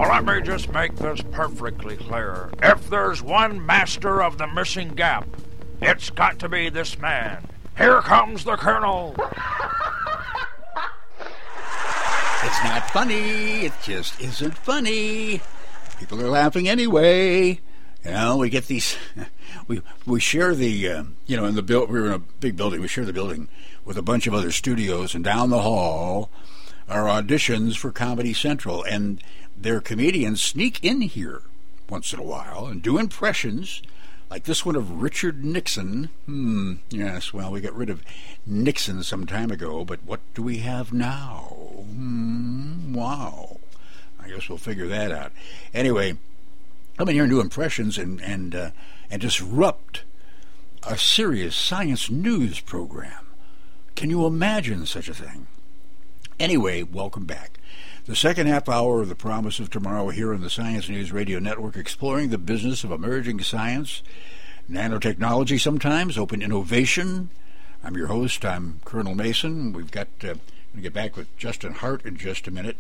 Well, let me just make this perfectly clear. If there's one master of the missing gap, it's got to be this man. Here comes the Colonel. It's not funny. It just isn't funny. People are laughing anyway. You know, we get these. We share the. In the we're in a big building. We share the building with a bunch of other studios, and down the hall are auditions for Comedy Central, and their comedians sneak in here once in a while and do impressions, like this one of Richard Nixon. Yes, well, we got rid of Nixon some time ago, but what do we have now? Wow. I guess we'll figure that out. Anyway, come in here and do impressions and disrupt a serious science news program. Can you imagine such a thing? Anyway, welcome back. The second half hour of The Promise of Tomorrow here on the Science News Radio Network, exploring the business of emerging science, nanotechnology sometimes, open innovation. I'm your host. I'm Colonel Mason. We've got to get back with Justin Hart in just a minute.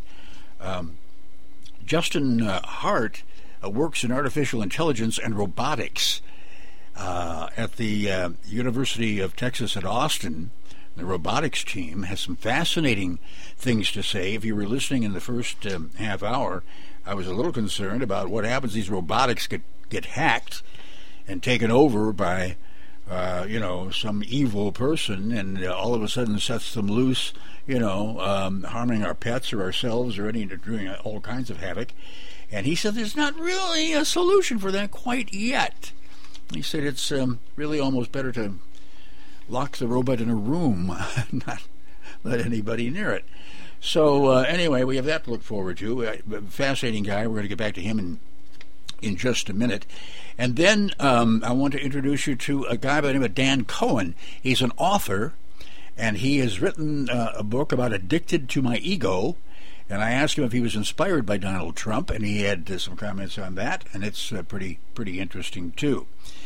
Justin Hart works in artificial intelligence and robotics at the University of Texas at Austin. The robotics team has some fascinating things to say. If you were listening in the first half hour, I was a little concerned about what happens. These robotics get hacked and taken over by, some evil person, and all of a sudden sets them loose, harming our pets or ourselves or doing all kinds of havoc. And he said there's not really a solution for that quite yet. He said it's really almost better to lock the robot in a room, not let anybody near it. So anyway, we have that to look forward to. Fascinating guy. We're going to get back to him in just a minute. And then I want to introduce you to a guy by the name of Dan Cohen. He's an author, and he has written a book about Addicted to My Ego. And I asked him if he was inspired by Donald Trump, and he had some comments on that, and it's pretty interesting too.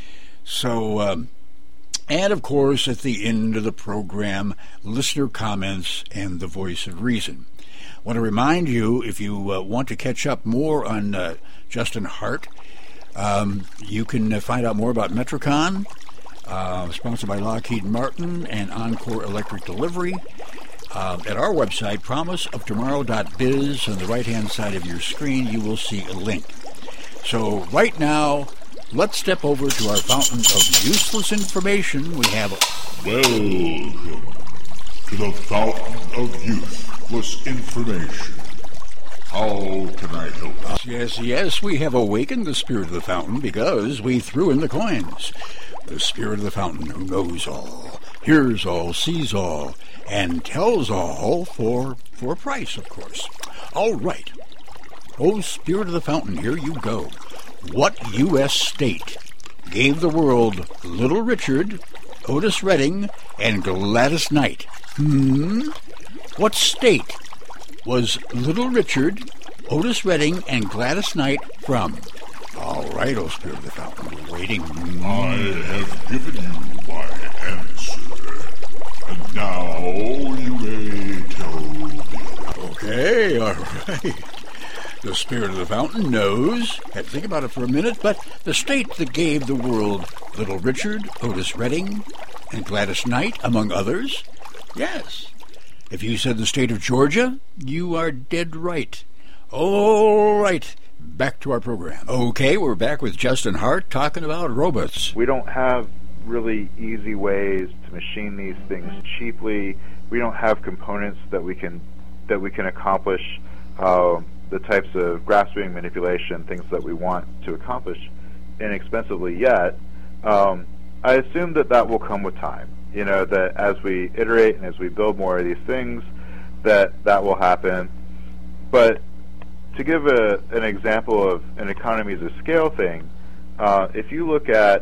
So, and of course, at the end of the program, listener comments and the voice of reason. I want to remind you, if you want to catch up more on Justin Hart, you can find out more about Metricon, sponsored by Lockheed Martin and Encore Electric Delivery. At our website, promiseoftomorrow.biz, on the right-hand side of your screen, you will see a link. So right now, let's step over to our fountain of useless information. We have... Welcome to the fountain of useless information. How can I help you? Yes, we have awakened the spirit of the fountain because we threw in the coins. The spirit of the fountain who knows all, hears all, sees all, and tells all for a price, of course. All right. Oh, spirit of the fountain, here you go. What U.S. state gave the world Little Richard, Otis Redding, and Gladys Knight? What state was Little Richard, Otis Redding, and Gladys Knight from? All right, oh spirit of the fountain, we're waiting. I have given you my answer, and now you may tell the other. Okay, all right. The spirit of the fountain knows. Had to think about it for a minute, but the state that gave the world Little Richard, Otis Redding, and Gladys Knight, among others? Yes. If you said the state of Georgia, you are dead right. All right. Back to our program. Okay, we're back with Justin Hart talking about robots. We don't have really easy ways to machine these things cheaply. We don't have components that we can accomplish the types of grasping, manipulation, things that we want to accomplish inexpensively yet. I assume that will come with time. That as we iterate and as we build more of these things, that will happen. But to give an example of an economies of scale thing, if you look at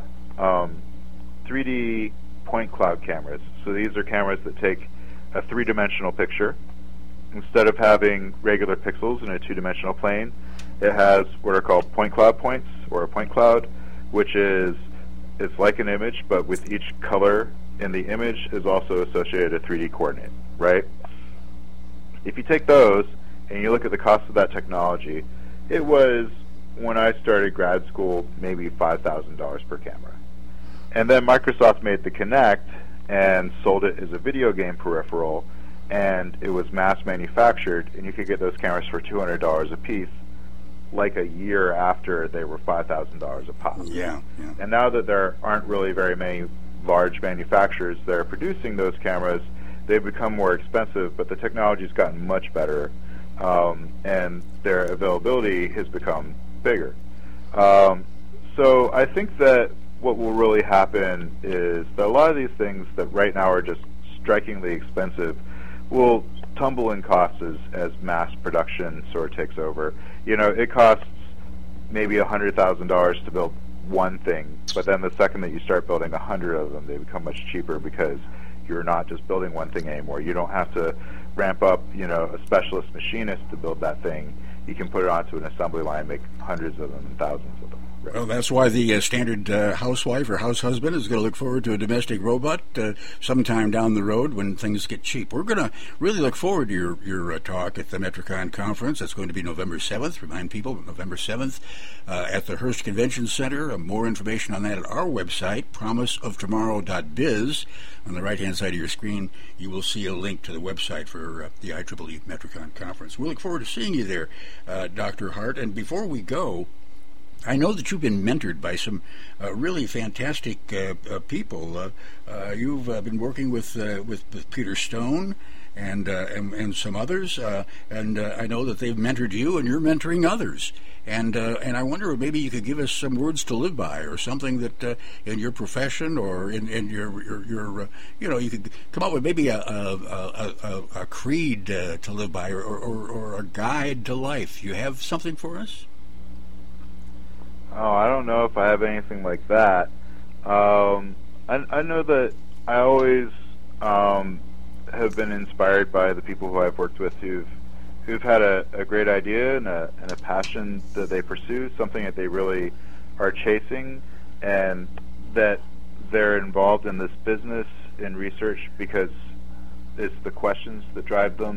3D point cloud cameras, so these are cameras that take a three-dimensional picture. Instead of having regular pixels in a two-dimensional plane, it has what are called point cloud points, or a point cloud, which is, it's like an image, but with each color in the image is also associated a 3D coordinate, right? If you take those and you look at the cost of that technology, It was, when I started grad school, maybe $5,000 per camera. And then Microsoft made the Kinect and sold it as a video game peripheral, and it was mass manufactured, and you could get those cameras for $200 a piece, like a year after they were $5,000 a pop. Yeah. And now that there aren't really very many large manufacturers that are producing those cameras, they've become more expensive, but the technology's gotten much better, and their availability has become bigger. So I think that what will really happen is that a lot of these things that right now are just strikingly expensive will tumble in costs as mass production sort of takes over. You know, it costs maybe $100,000 to build one thing, but then the second that you start building 100 of them, they become much cheaper because you're not just building one thing anymore. You don't have to ramp up, you know, a specialist machinist to build that thing. You can put it onto an assembly line, make hundreds of them and thousands of them. Right. Well, that's why the standard housewife or house husband is going to look forward to a domestic robot sometime down the road when things get cheap. We're going to really look forward to your talk at the Metricon conference. That's going to be November 7th. Remind people, November 7th at the Hearst Convention Center. More information on that at our website, promiseoftomorrow.biz. On the right-hand side of your screen, you will see a link to the website for the IEEE Metricon conference. We look forward to seeing you there, Dr. Hart. And before we go, I know that you've been mentored by some really fantastic people. You've been working with Peter Stone and some others, and I know that they've mentored you, and you're mentoring others. And I wonder if maybe you could give us some words to live by, or something that in your profession or in your you know, you could come up with maybe a creed to live by, or a guide to life. You have something for us? Oh, I don't know if I have anything like that. I know that I always have been inspired by the people who I've worked with who've had a great idea and a passion that they pursue, something that they really are chasing, and that they're involved in this business in research because it's the questions that drive them.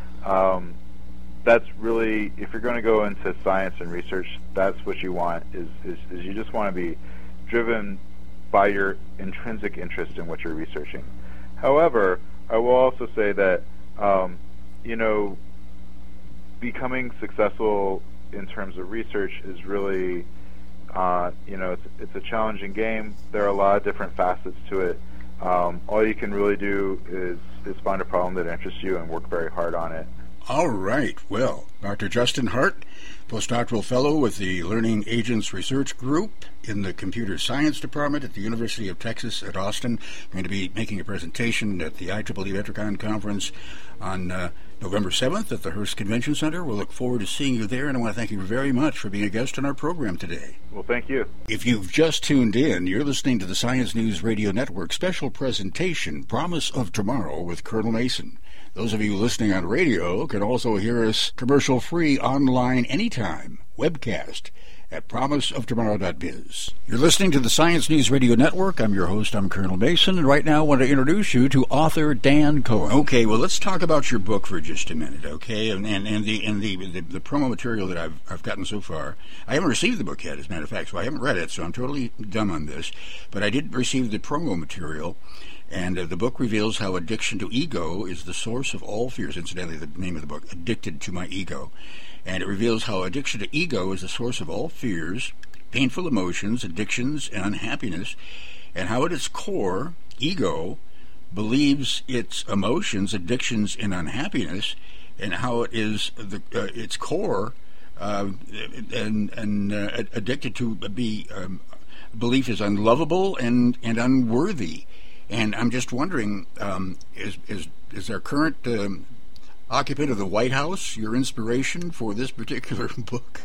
That's really, if you're going to go into science and research, that's what you want, is you just want to be driven by your intrinsic interest in what you're researching. However, I will also say that, you know, becoming successful in terms of research is really, you know, it's a challenging game. There are a lot of different facets to it. All you can really do is find a problem that interests you and work very hard on it. All right. Well, Dr. Justin Hart, postdoctoral fellow with the Learning Agents Research Group in the Computer Science Department at the University of Texas at Austin, going to be making a presentation at the IEEE Metricon Conference on November 7th at the Hearst Convention Center. We'll look forward to seeing you there, and I want to thank you very much for being a guest on our program today. Well, thank you. If you've just tuned in, you're listening to the Science News Radio Network special presentation, Promise of Tomorrow with Colonel Mason. Those of you listening on radio can also hear us commercial-free online anytime, webcast at promiseoftomorrow.biz. You're listening to the Science News Radio Network. I'm your host, I'm Colonel Mason, and right now I want to introduce you to author Dan Cohen. Okay, well, let's talk about your book for just a minute, okay? And the promo material that I've gotten so far. I haven't received the book yet, as a matter of fact, so I haven't read it, so I'm totally dumb on this. But I did receive the promo material. And the book reveals how addiction to ego is the source of all fears. Incidentally, the name of the book, Addicted to My Ego. And it reveals how addiction to ego is the source of all fears, painful emotions, addictions, and unhappiness, and how at its core, ego believes its emotions, addictions, and unhappiness, and how it is its core addicted to belief is unlovable and unworthy. And I'm just wondering, is our current occupant of the White House your inspiration for this particular book?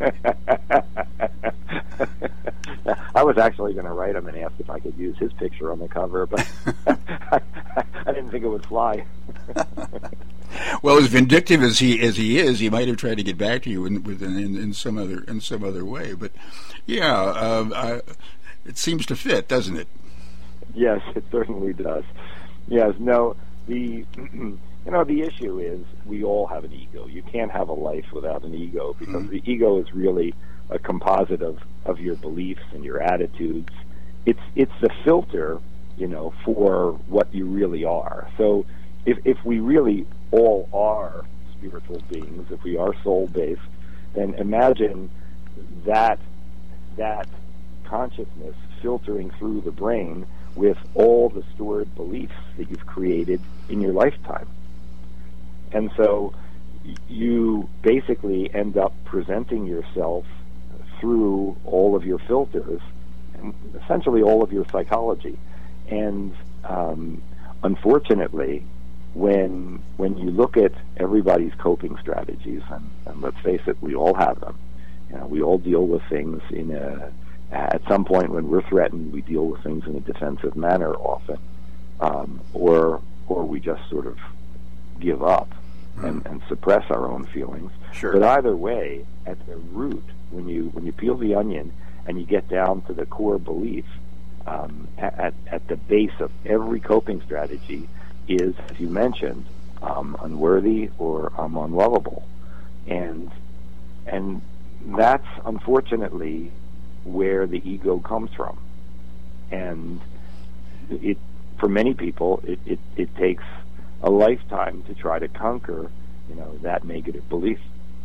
I was actually going to write him and ask if I could use his picture on the cover, but I didn't think it would fly. Well, as vindictive as he is, he might have tried to get back to you in some other way. But yeah, it seems to fit, doesn't it? Yes, it certainly does. Yes, no, the the issue is we all have an ego. You can't have a life without an ego, because the ego is really a composite of your beliefs and your attitudes. It's the filter, for what you really are. So if we really all are spiritual beings, if we are soul-based, then imagine that consciousness filtering through the brain with all the stored beliefs that you've created in your lifetime. And so you basically end up presenting yourself through all of your filters and essentially all of your psychology. And unfortunately, when you look at everybody's coping strategies, and let's face it, we all have them. We all deal with things at some point when we're threatened. We deal with things in a defensive manner often, or we just sort of give up and suppress our own feelings. Sure. But either way, at the root, when you peel the onion and you get down to the core belief, at the base of every coping strategy is, as you mentioned, I'm unworthy or I'm unlovable, and that's unfortunately where the ego comes from. And for many people, it takes a lifetime to try to conquer, that negative belief.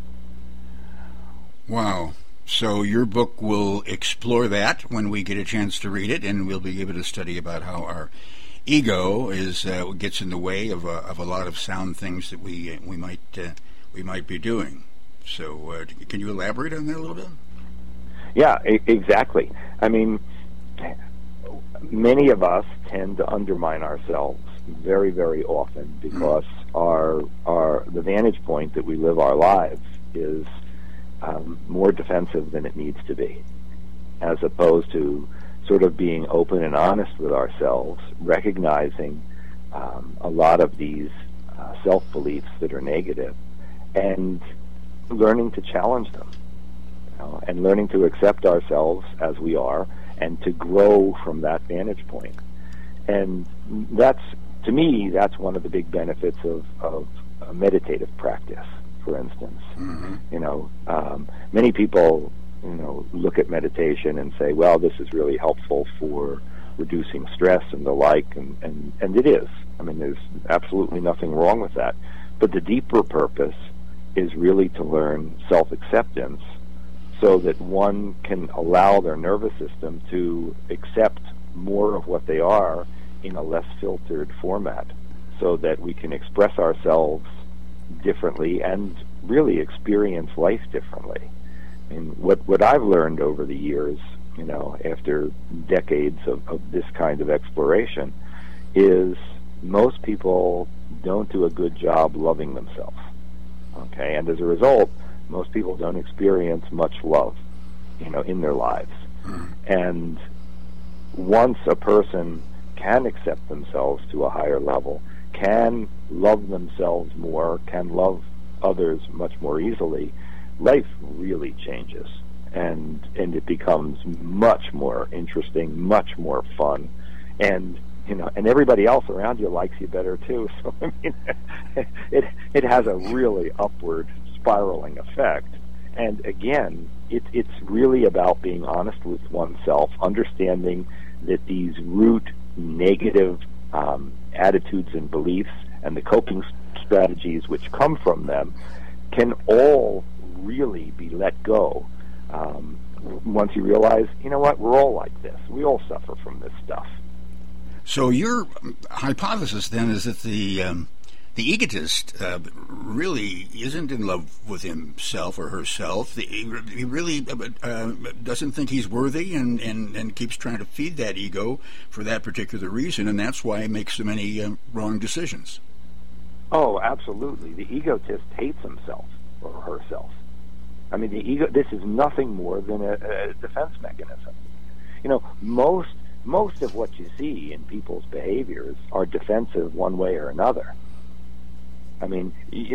Wow. So your book will explore that when we get a chance to read it, and we'll be able to study about how our ego gets in the way of a lot of sound things that we might be doing. So can you elaborate on that a little bit? Yeah, exactly. I mean, many of us tend to undermine ourselves very, very often because the vantage point that we live our lives is more defensive than it needs to be, as opposed to sort of being open and honest with ourselves, recognizing a lot of these self-beliefs that are negative, and learning to challenge them, and learning to accept ourselves as we are, and to grow from that vantage point. And to me, that's one of the big benefits of a meditative practice, for instance. Many people, look at meditation and say, well, this is really helpful for reducing stress and the like, and it is. I mean, there's absolutely nothing wrong with that. But the deeper purpose is really to learn self-acceptance so that one can allow their nervous system to accept more of what they are in a less filtered format, so that we can express ourselves differently and really experience life differently. I mean, what I've learned over the years, after decades of this kind of exploration, is most people don't do a good job loving themselves. Okay, and as a result, most people don't experience much love, in their lives. And once a person can accept themselves to a higher level, can love themselves more, can love others much more easily, life really changes, and it becomes much more interesting, much more fun, and and everybody else around you likes you better too. So I mean, it has a really upward spiraling effect. And again, it's really about being honest with oneself, understanding that these root negative attitudes and beliefs and the coping strategies which come from them can all really be let go once you realize, what, we're all like this. We all suffer from this stuff. So your hypothesis then is that the egotist really isn't in love with himself or herself. He really doesn't think he's worthy and keeps trying to feed that ego for that particular reason, and that's why he makes so many wrong decisions. Oh, absolutely. The egotist hates himself or herself. I mean, this is nothing more than a defense mechanism. Most of what you see in people's behaviors are defensive one way or another. I mean,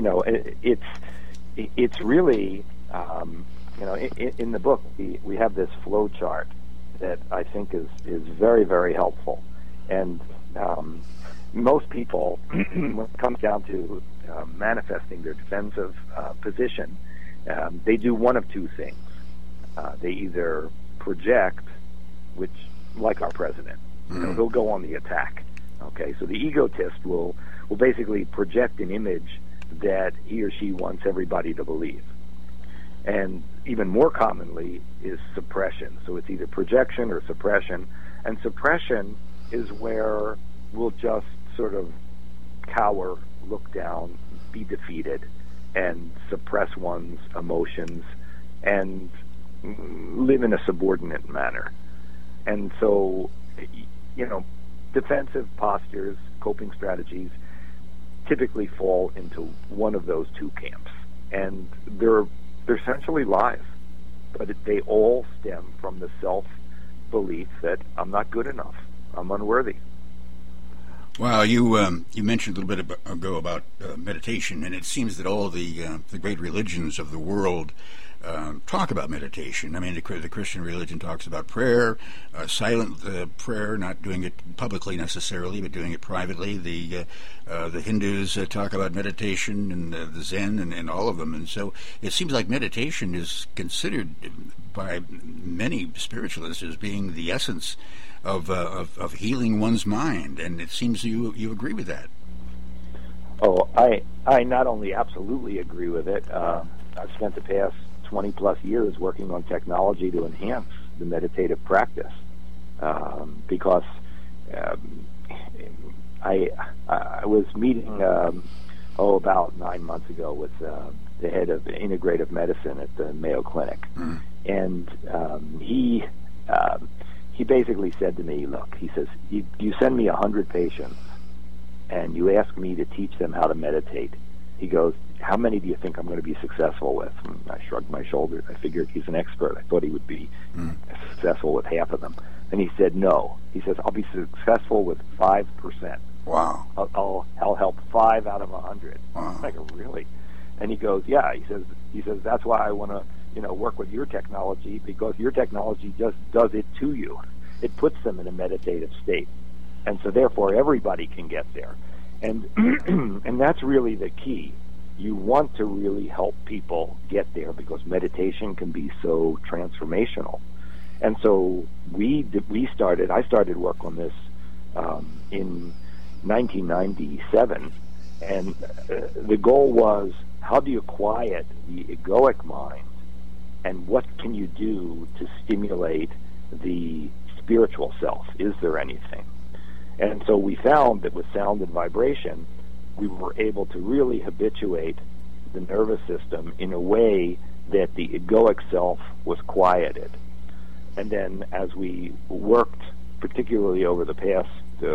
it's really, in the book we have this flow chart that I think is very, very helpful. And most people, when it comes down to manifesting their defensive position, they do one of two things. They either project, which, like our president, he'll go on the attack. Okay, so the egotist will basically project an image that he or she wants everybody to believe. And even more commonly is suppression. So it's either projection or suppression. And suppression is where we'll just sort of cower, look down, be defeated, and suppress one's emotions and live in a subordinate manner. And so, defensive postures, coping strategies, typically fall into one of those two camps. And they're essentially lies, but they all stem from the self-belief that I'm not good enough, I'm unworthy. Well, you mentioned a little bit ago about meditation, and it seems that all the great religions of the world talk about meditation. I mean, the Christian religion talks about prayer, silent prayer, not doing it publicly necessarily, but doing it privately. The Hindus talk about meditation, and the Zen, and all of them. And so it seems like meditation is considered by many spiritualists as being the essence of healing one's mind. And it seems you agree with that. Oh, I not only absolutely agree with it. I've spent the past 20-plus years working on technology to enhance the meditative practice, because I was meeting about 9 months ago with the head of integrative medicine at the Mayo Clinic, and he basically said to me, "Look," he says, "you send me 100 patients, and you ask me to teach them how to meditate." He goes, "How many do you think I'm going to be successful with?" And I shrugged my shoulders. I figured he's an expert. I thought he would be successful with half of them. And he said, "No." He says, "I'll be successful with 5%. Wow. I'll help 5 out of 100. Wow. I'm like, really? And he goes, "Yeah." He says that's why I want to work with your technology, because your technology just does it to you. It puts them in a meditative state, and so therefore everybody can get there." And and that's really the key. You want to really help people get there, because meditation can be so transformational. And so I started work on this in 1997, and the goal was, how do you quiet the egoic mind, and what can you do to stimulate the spiritual self? Is there anything? And so we found that with sound and vibration, we were able to really habituate the nervous system in a way that the egoic self was quieted. And then as we worked, particularly over the past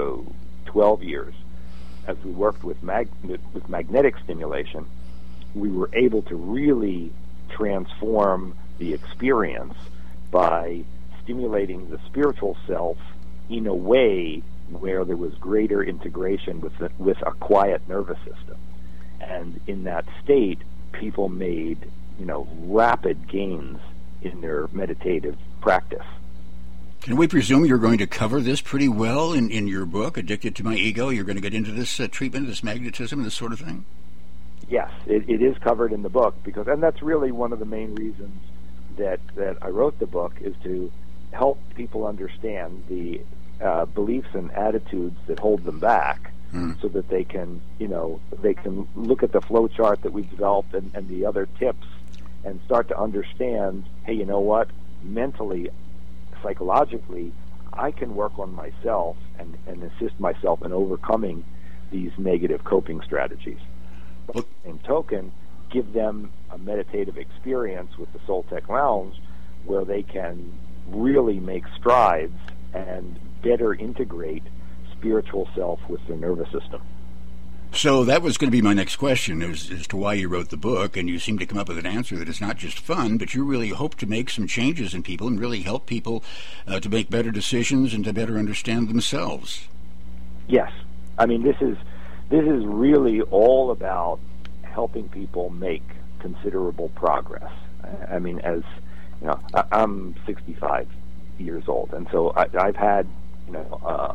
12 years, as we worked with magnetic stimulation, we were able to really transform the experience by stimulating the spiritual self in a way where there was greater integration with a quiet nervous system. And in that state, people made, rapid gains in their meditative practice. Can we presume you're going to cover this pretty well in your book, Addicted to My Ego? You're going to get into this treatment, this magnetism, this sort of thing? Yes, it is covered in the book, and that's really one of the main reasons that I wrote the book, is to help people understand the beliefs and attitudes that hold them back, so that they can look at the flow chart that we've developed and the other tips, and start to understand, hey, you know what? Mentally, psychologically, I can work on myself and assist myself in overcoming these negative coping strategies. But in token, give them a meditative experience with the Soul Tech Lounge where they can really make strides and better integrate spiritual self with their nervous system. So that was going to be my next question, as to why you wrote the book, and you seem to come up with an answer that it's not just fun, but you really hope to make some changes in people and really help people to make better decisions and to better understand themselves. Yes. I mean, this is really all about helping people make considerable progress. I mean, as you know, I'm 65 years old, and so I've had a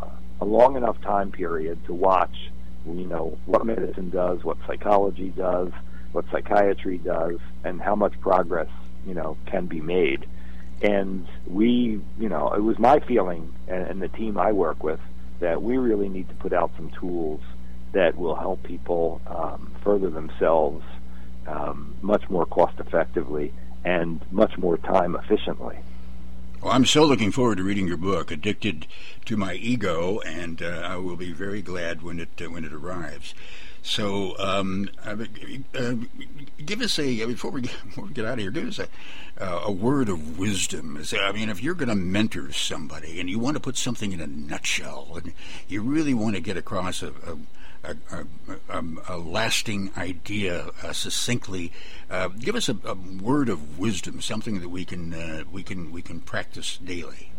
a long enough time period to watch, what medicine does, what psychology does, what psychiatry does, and how much progress, can be made. And it was my feeling, and the team I work with, that we really need to put out some tools that will help people further themselves much more cost effectively and much more time efficiently. Well, I'm so looking forward to reading your book, Addicted to My Ego, and I will be very glad when it arrives. So, give us before we get out of here, give us a word of wisdom. If you're going to mentor somebody and you want to put something in a nutshell, and you really want to get across a lasting idea succinctly, give us a word of wisdom, something that we can practice daily.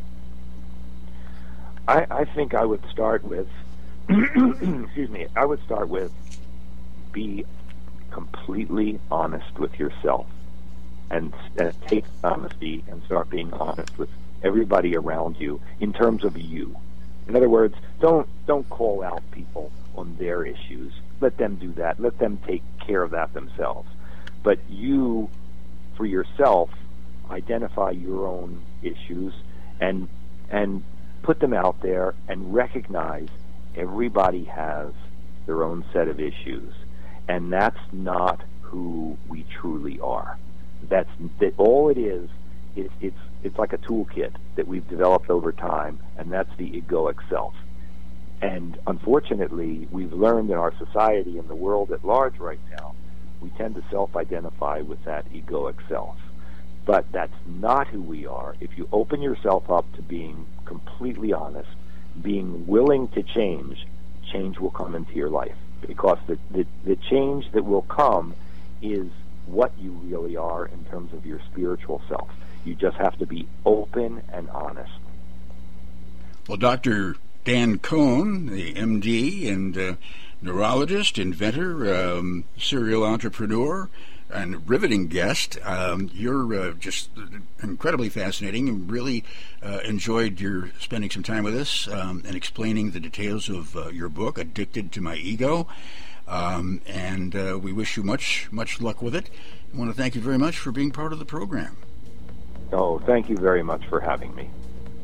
I think I would start with excuse me. I would start with be completely honest with yourself, and take honesty and start being honest with everybody around you in terms of you. In other words, don't call out people on their issues. Let them do that. Let them take care of that themselves. But you, for yourself, identify your own issues and put them out there and recognize everybody has their own set of issues. And that's not who we truly are. That all it is. It's like a toolkit that we've developed over time, and that's the egoic self. And unfortunately, we've learned in our society and the world at large right now, we tend to self-identify with that egoic self. But that's not who we are. If you open yourself up to being completely honest, being willing to change will come into your life. Because the change that will come is what you really are in terms of your spiritual self. You just have to be open and honest. Well, Dr. Dan Cohn, the MD and neurologist, inventor, serial entrepreneur, and riveting guest. You're just incredibly fascinating, and really enjoyed your spending some time with us and explaining the details of your book, Addicted to My Ego. And we wish you much luck with it. I want to thank you very much for being part of the program. Oh, thank you very much for having me.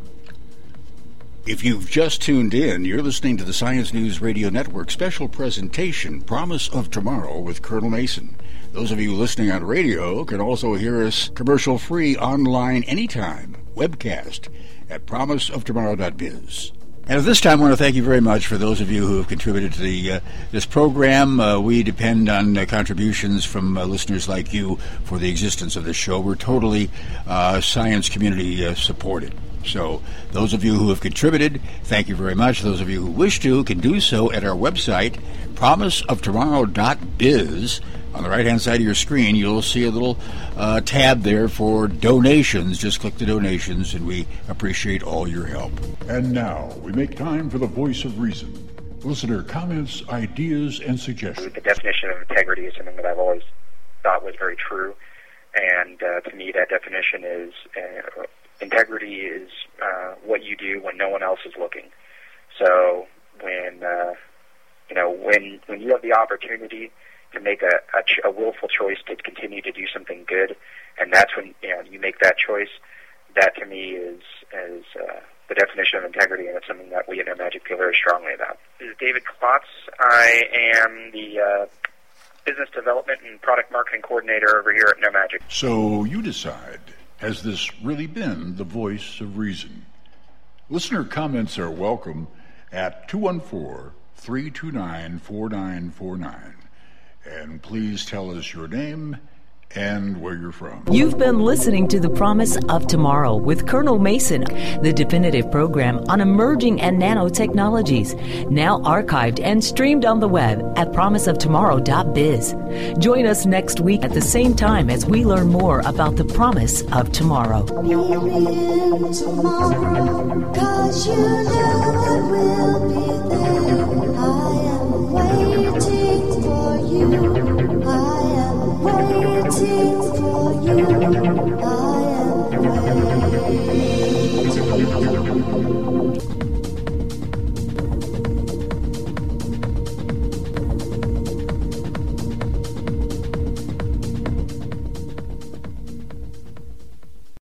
If you've just tuned in, you're listening to the Science News Radio Network special presentation, Promise of Tomorrow with Colonel Mason. Those of you listening on radio can also hear us commercial-free online anytime, webcast at promiseoftomorrow.biz. And at this time, I want to thank you very much for those of you who have contributed to this program. We depend on contributions from listeners like you for the existence of this show. We're totally science community supported. So those of you who have contributed, thank you very much. Those of you who wish to can do so at our website, promiseoftomorrow.biz. On the right-hand side of your screen, you'll see a little tab there for donations. Just click the donations, and we appreciate all your help. And now, we make time for the voice of reason. Listener comments, ideas, and suggestions. The definition of integrity is something that I've always thought was very true. And to me, that definition is integrity is what you do when no one else is looking. So when you have the opportunity to make a willful choice to continue to do something good, and that's when you make that choice. That to me is the definition of integrity, and it's something that we at No Magic feel very strongly about. This is David Klotz. I am the business development and product marketing coordinator over here at No Magic. So you decide, has this really been the voice of reason? Listener comments are welcome at 214-329-4949. And please tell us your name and where you're from. You've been listening to The Promise of Tomorrow with Colonel Mason, the definitive program on emerging and nanotechnologies, now archived and streamed on the web at promiseoftomorrow.biz. Join us next week at the same time as we learn more about the promise of tomorrow. Tomorrow, 'cause you know I will be there. I am waiting for you.